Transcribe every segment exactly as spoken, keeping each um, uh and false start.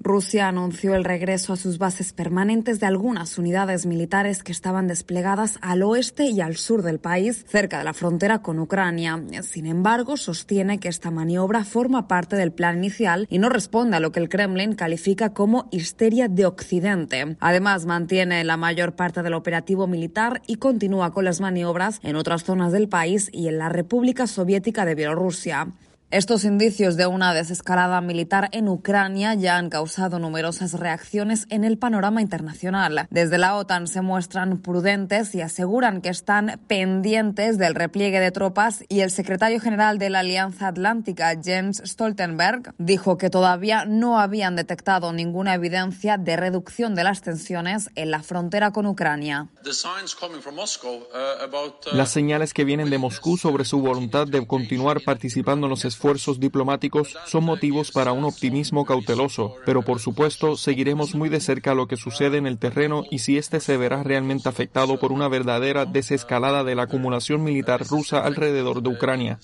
Rusia anunció el regreso a sus bases permanentes de algunas unidades militares que estaban desplegadas al oeste y al sur del país, cerca de la frontera con Ucrania. Sin embargo, sostiene que esta maniobra forma parte del plan inicial y no responde a lo que el Kremlin califica como histeria de Occidente. Además, mantiene la mayor parte del operativo militar y continúa con las maniobras en otras zonas del país y en la República Soviética de Bielorrusia. Estos indicios de una desescalada militar en Ucrania ya han causado numerosas reacciones en el panorama internacional. Desde la OTAN se muestran prudentes y aseguran que están pendientes del repliegue de tropas, y el secretario general de la Alianza Atlántica, Jens Stoltenberg, dijo que todavía no habían detectado ninguna evidencia de reducción de las tensiones en la frontera con Ucrania. Las señales que vienen de Moscú sobre su voluntad de continuar participando en los esfuerzos diplomáticos son motivos para un optimismo cauteloso, pero por supuesto seguiremos muy de cerca lo que sucede en el terreno y si este se verá realmente afectado por una verdadera desescalada de la acumulación militar rusa alrededor de Ucrania.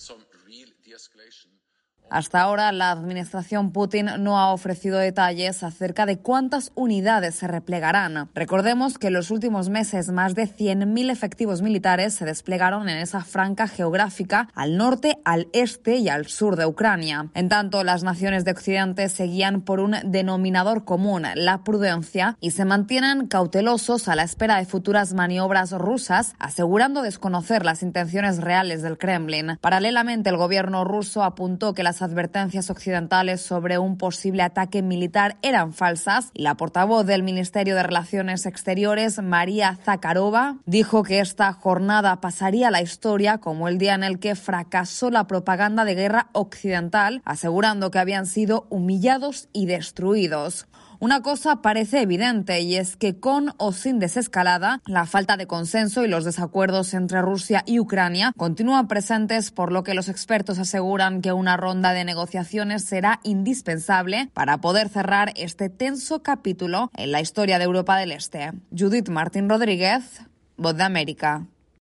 Hasta ahora, la administración Putin no ha ofrecido detalles acerca de cuántas unidades se replegarán. Recordemos que en los últimos meses más de cien mil efectivos militares se desplegaron en esa franja geográfica al norte, al este y al sur de Ucrania. En tanto, las naciones de Occidente seguían por un denominador común, la prudencia, y se mantienen cautelosos a la espera de futuras maniobras rusas, asegurando desconocer las intenciones reales del Kremlin. Paralelamente, el gobierno ruso apuntó que las advertencias occidentales sobre un posible ataque militar eran falsas, y la portavoz del Ministerio de Relaciones Exteriores, María Zakharova, dijo que esta jornada pasaría a la historia como el día en el que fracasó la propaganda de guerra occidental, asegurando que habían sido humillados y destruidos. Una cosa parece evidente, y es que con o sin desescalada, la falta de consenso y los desacuerdos entre Rusia y Ucrania continúan presentes, por lo que los expertos aseguran que una ronda de negociaciones será indispensable para poder cerrar este tenso capítulo en la historia de Europa del Este. Judith Martín Rodríguez, Voz de América.